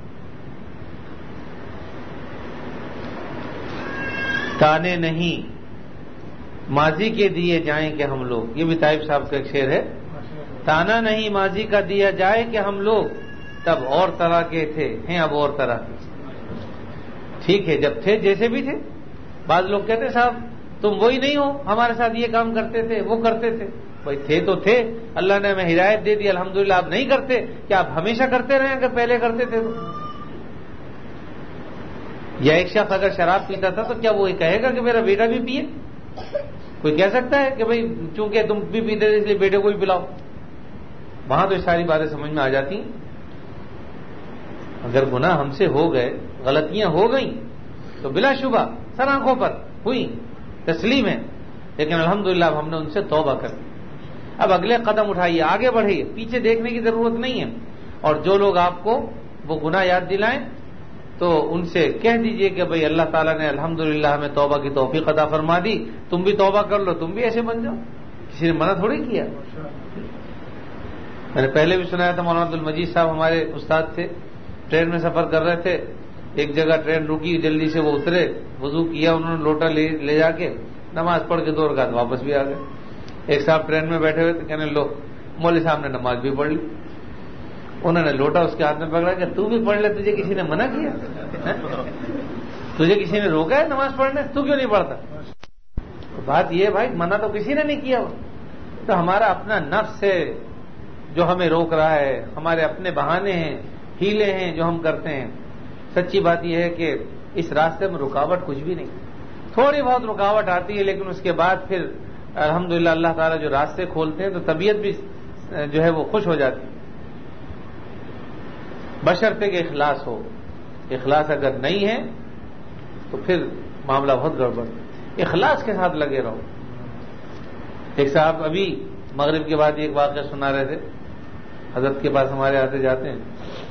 تانے نہیں ماضی کے دیے جائیں کہ ہم لوگ، یہ بھی طائف صاحب کا ایک شعر ہے. تانا نہیں ماضی کا دیا جائے کہ ہم لوگ تب اور طرح کے تھے، ہیں اب اور طرح کے. ٹھیک ہے، جب تھے جیسے بھی تھے. بعض لوگ کہتے صاحب تم وہی نہیں ہو، ہمارے ساتھ یہ کام کرتے تھے، وہ کرتے تھے. بھائی تھے تو تھے، اللہ نے ہمیں ہدایت دے دی الحمدللہ. آپ نہیں کرتے کیا آپ ہمیشہ کرتے رہے اگر پہلے کرتے تھے تو؟ یا ایک شخص اگر شراب پیتا تھا تو کیا وہ کہے گا کہ میرا بیٹا بھی پیے؟ کوئی کہہ سکتا ہے کہ بھئی چونکہ تم بھی پیتے تھے اس لیے بیٹے کو بھی پلاؤ؟ وہاں تو ساری باتیں سمجھ میں آ جاتی ہیں. اگر گناہ ہم سے ہو گئے، غلطیاں ہو گئیں تو بلا شبہ سر آنکھوں پر ہوئی، تسلیم ہے، لیکن الحمدللہ اب ہم نے ان سے توبہ کر دی. اب اگلے قدم اٹھائیے، آگے بڑھیے، پیچھے دیکھنے کی ضرورت نہیں ہے. اور جو لوگ آپ کو وہ گناہ یاد دلائیں تو ان سے کہہ دیجئے کہ بھئی اللہ تعالیٰ نے الحمدللہ ہمیں توبہ کی توفیق عطا فرما دی، تم بھی توبہ کر لو، تم بھی ایسے بن جاؤ. کسی نے منع تھوڑی کیا. میں نے پہلے بھی سنایا تھا، مولانا عبد المجید صاحب ہمارے استاد تھے، ٹرین میں سفر کر رہے تھے، ایک جگہ ٹرین رکی، جلدی سے وہ اترے، وضو کیا، انہوں نے لوٹا لے جا کے نماز پڑھ کے 2 رکعت واپس بھی آ گئے. ایک صاحب ٹرین میں بیٹھے ہوئے تھے، کہنے لو مولوی صاحب نے نماز بھی پڑھ لی. انہوں نے لوٹا اس کے ہاتھ میں پکڑا کہ تو بھی پڑھ لے، تجھے کسی نے منع کیا؟ تجھے کسی نے روکا ہے نماز پڑھنے؟ تو کیوں نہیں پڑھتا؟ بات یہ ہے بھائی، منع تو کسی نے نہیں کیا. تو ہمارا اپنا نفس ہے جو ہمیں روک رہا ہے، ہمارے اپنے بہانے ہیں، ہیلے ہیں جو ہم کرتے ہیں. سچی بات یہ ہے کہ اس راستے میں رکاوٹ کچھ بھی نہیں، تھوڑی بہت رکاوٹ آتی ہے، لیکن اس کے بعد پھر الحمدللہ اللہ تعالیٰ جو راستے کھولتے ہیں تو طبیعت بھی جو ہے وہ خوش ہو جاتی ہے. بشرطے کہ اخلاص ہو. اخلاص اگر نہیں ہے تو پھر معاملہ بہت گڑبڑ. اخلاص کے ساتھ لگے رہو. ایک صاحب ابھی مغرب کے بعد ایک واقعہ سنا رہے تھے، حضرت کے پاس ہمارے آتے جاتے ہیں،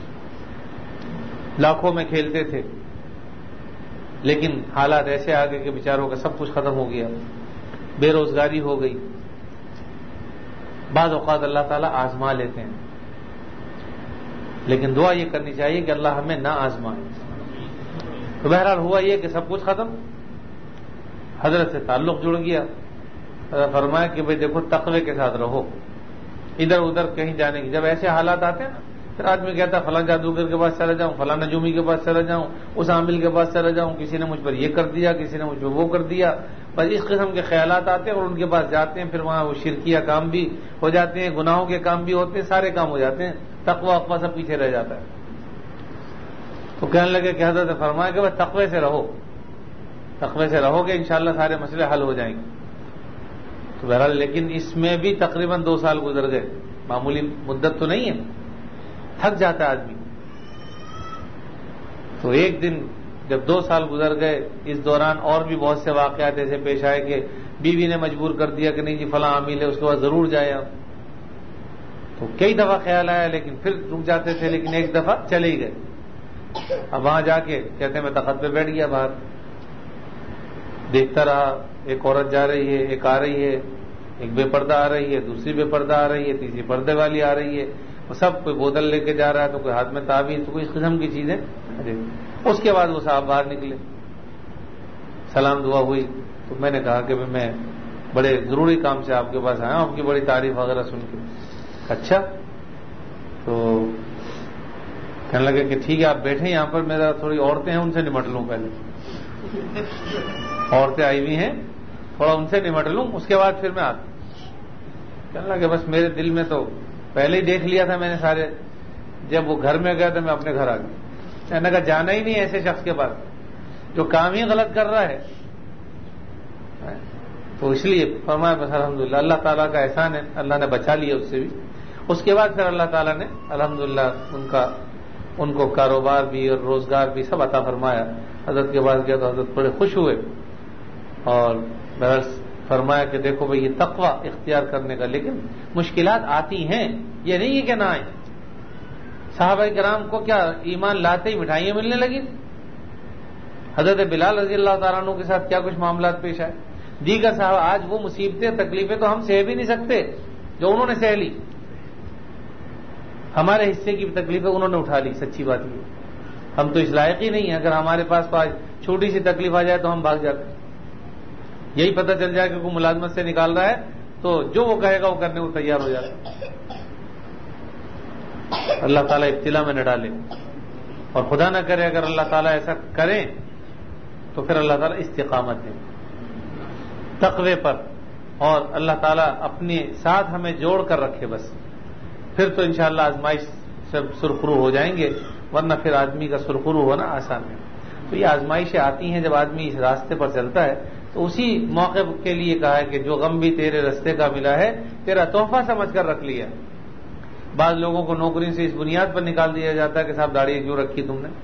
لاکھوں میں کھیلتے تھے، لیکن حالات ایسے آ گئے کہ بیچاروں کا سب کچھ ختم ہو گیا، بے روزگاری ہو گئی. بعض اوقات اللہ تعالیٰ آزما لیتے ہیں، لیکن دعا یہ کرنی چاہیے کہ اللہ ہمیں نہ آزمائے. تو بہرحال ہوا یہ کہ سب کچھ ختم، حضرت سے تعلق جڑ گیا. حضرت فرمایا کہ بھئی دیکھو تقوی کے ساتھ رہو، ادھر ادھر کہیں جانے کی. جب ایسے حالات آتے ہیں نا پھر آدمی کہتا ہے فلاں جادوگر کے پاس چلا جاؤں، فلاں نجومی کے پاس چلا جاؤں، اس عامل کے پاس چلا جاؤں، کسی نے مجھ پر یہ کر دیا، کسی نے مجھ پر وہ کر دیا. بس اس قسم کے خیالات آتے ہیں اور ان کے پاس جاتے ہیں، پھر وہاں وہ شرکیہ کام بھی ہو جاتے ہیں، گناہوں کے کام بھی ہوتے ہیں، سارے کام ہو جاتے ہیں، تقوی اقوی سب پیچھے رہ جاتا ہے. تو کہنے لگے کہ حضرت نے فرمایا کہ بس تقوی سے رہو، تقوی سے رہو گے انشاءاللہ سارے مسئلے حل ہو جائیں گے. تو بہرحال لیکن اس میں بھی تقریباً 2 سال گزر گئے، معمولی مدت تو نہیں ہے، تھک جاتا ہے آدمی. تو ایک دن جب 2 سال گزر گئے، اس دوران اور بھی بہت سے واقعات ایسے پیش آئے کہ بیوی نے مجبور کر دیا کہ نہیں جی فلاں عامل ہے، اس کے بعد ضرور جائے آپ. تو کئی دفعہ خیال آیا لیکن پھر رک جاتے تھے، لیکن ایک دفعہ چلے ہی گئے. اب وہاں جا کے کہتے ہیں میں تخت پہ بیٹھ گیا باہر، دیکھتا رہا، ایک عورت جا رہی ہے، ایک آ رہی ہے، ایک بے پردہ آ رہی ہے، دوسری بے پردہ آ رہی ہے، تیسری پردے والی آ رہی ہے، وہ سب کوئی بوتل لے کے جا رہا ہے، تو کوئی ہاتھ میں تعویذ، تو کوئی اس قسم کی چیزیں. اس کے بعد وہ صاحب باہر نکلے، سلام دعا ہوئی. تو میں نے کہا کہ میں بڑے ضروری کام سے آپ کے پاس آیا ہوں، آپ کی بڑی تعریف وغیرہ سن کے. اچھا، تو کہنے لگے کہ ٹھیک ہے آپ بیٹھیں یہاں پر، میرا تھوڑی عورتیں ہیں ان سے نمٹ لوں، پہلے عورتیں آئی ہوئی ہیں تھوڑا ان سے نمٹ لوں، اس کے بعد پھر میں آتا. کہنے لگے بس میرے دل میں تو پہلے ہی دیکھ لیا تھا میں نے سارے، جب وہ گھر میں گیا تو میں اپنے گھر آ گیا. میں نے کہا جانا ہی نہیں ایسے شخص کے پاس جو کام ہی غلط کر رہا ہے. تو اس لیے فرمایا بس الحمدللہ اللہ تعالیٰ کا احسان ہے، اللہ نے بچا لیا اس سے بھی. اس کے بعد پھر اللہ تعالیٰ نے الحمدللہ ان کو کاروبار بھی اور روزگار بھی سب عطا فرمایا. حضرت کے بعد گیا تو حضرت بڑے خوش ہوئے اور فرمایا کہ دیکھو بھئی یہ تقوی اختیار کرنے کا، لیکن مشکلات آتی ہیں، یہ نہیں ہے کہ نہ آئیں. صحابہ کرام کو کیا ایمان لاتے ہی مٹھائیاں ملنے لگی؟ حضرت بلال رضی اللہ تعالیٰ عنہ کے ساتھ کیا کچھ معاملات پیش آئے. دیگر صحابہ آج وہ مصیبتیں تکلیفیں تو ہم سہ بھی نہیں سکتے جو انہوں نے سہ لی. ہمارے حصے کی تکلیفیں انہوں نے اٹھا لی. سچی بات یہ ہم تو اس لائق ہی نہیں ہیں. اگر ہمارے پاس آج چھوٹی سی تکلیف آ جائے تو ہم بھاگ جاتے ہیں. یہی پتہ چل جائے کہ کوئی ملازمت سے نکال رہا ہے تو جو وہ کہے گا وہ کرنے کو تیار ہو جاتا ہے. اللہ تعالیٰ ابتلا میں نہ ڈالے، اور خدا نہ کرے اگر اللہ تعالیٰ ایسا کریں تو پھر اللہ تعالیٰ استقامت دے تقوی پر، اور اللہ تعالیٰ اپنے ساتھ ہمیں جوڑ کر رکھے. بس پھر تو انشاءاللہ آزمائش سے سرخرو ہو جائیں گے، ورنہ پھر آدمی کا سرخرو ہونا آسان ہے. تو یہ آزمائشیں آتی ہیں جب آدمی اس راستے پر چلتا ہے. تو اسی موقع کے لیے کہا ہے کہ جو غم بھی تیرے راستے کا ملا ہے تیرا تحفہ سمجھ کر رکھ لیا. بعض لوگوں کو نوکری سے اس بنیاد پر نکال دیا جاتا ہے کہ صاحب داڑھی کیوں رکھی تم نے.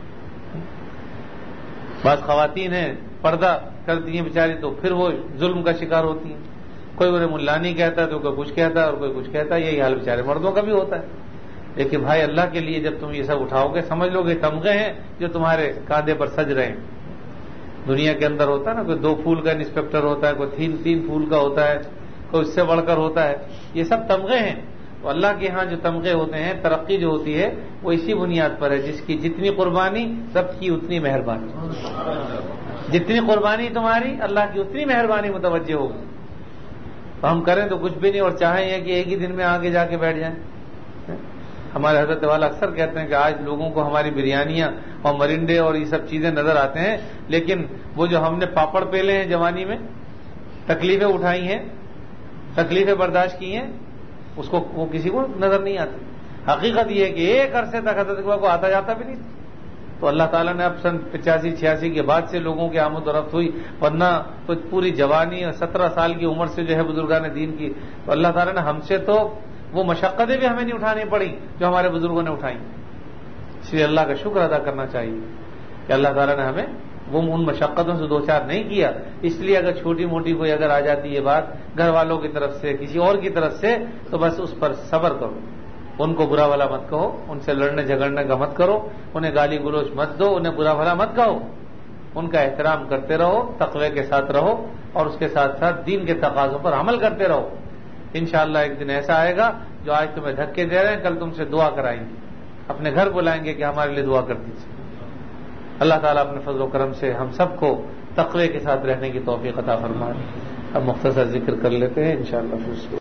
بعض خواتین ہیں پردہ کرتی ہیں بیچاری تو پھر وہ ظلم کا شکار ہوتی ہیں. کوئی انہیں ملانی کہتا ہے تو کوئی کچھ کہتا ہے اور کوئی کچھ کہتا ہے. یہی حال بیچارے مردوں کا بھی ہوتا ہے. لیکن بھائی اللہ کے لیے جب تم یہ سب اٹھاؤ گے سمجھ لو گے تمغے ہیں جو تمہارے کاندھے پر سج رہے ہیں. دنیا کے اندر ہوتا ہے نا کوئی 2 پھول کا انسپیکٹر ہوتا ہے، کوئی 3 پھول کا ہوتا ہے، کوئی اس سے بڑھ کر ہوتا ہے. یہ سب تمغے ہیں. تو اللہ کے ہاں جو تمغے ہوتے ہیں، ترقی جو ہوتی ہے وہ اسی بنیاد پر ہے جس کی جتنی قربانی سب کی اتنی مہربانی. جتنی قربانی تمہاری اللہ کی اتنی مہربانی متوجہ ہوگی. تو ہم کریں تو کچھ بھی نہیں اور چاہیں یہ کہ ایک ہی دن میں آگے جا کے بیٹھ جائیں. ہمارے حضرت والا اکثر کہتے ہیں کہ آج لوگوں کو ہماری بریانیاں اور مرنڈے اور یہ سب چیزیں نظر آتے ہیں، لیکن وہ جو ہم نے پاپڑ پیلے ہیں جوانی میں، تکلیفیں اٹھائی ہیں، تکلیفیں برداشت کی ہیں، اس کو وہ کسی کو نظر نہیں آتی. حقیقت یہ ہے کہ ایک عرصے تک حضرت کو آتا جاتا بھی نہیں. تو اللہ تعالیٰ نے اب سن 85-86 کے بعد سے لوگوں کی آمد و رفت ہوئی، ورنہ تو پوری جوانی اور 17 سال کی عمر سے جو ہے بزرگان دین کی. تو اللہ تعالیٰ نے ہم سے تو وہ مشقتیں بھی ہمیں نہیں اٹھانی پڑی جو ہمارے بزرگوں نے اٹھائیں. اس لیے اللہ کا شکر ادا کرنا چاہیے کہ اللہ تعالیٰ نے ہمیں وہ ان مشقتوں سے دوچار نہیں کیا. اس لیے اگر چھوٹی موٹی کوئی اگر آ جاتی ہے بات گھر والوں کی طرف سے کسی اور کی طرف سے تو بس اس پر صبر کرو. ان کو برا بھلا مت کہو، ان سے لڑنے جھگڑنے کا مت کرو، انہیں گالی گلوچ مت دو، انہیں برا بھلا مت کہو. ان کا احترام کرتے رہو، تقوی کے ساتھ رہو اور اس کے ساتھ ساتھ دین کے تقاضوں پر عمل کرتے رہو. انشاءاللہ ایک دن ایسا آئے گا جو آج تمہیں دھکے دے رہے ہیں کل تم سے دعا کرائیں گے. اپنے گھر بلائیں گے کہ ہمارے لیے دعا کر دیجیے. اللہ تعالیٰ اپنے فضل و کرم سے ہم سب کو تقوی کے ساتھ رہنے کی توفیق عطا فرمائے. اب مختصر ذکر کر لیتے ہیں انشاءاللہ پھر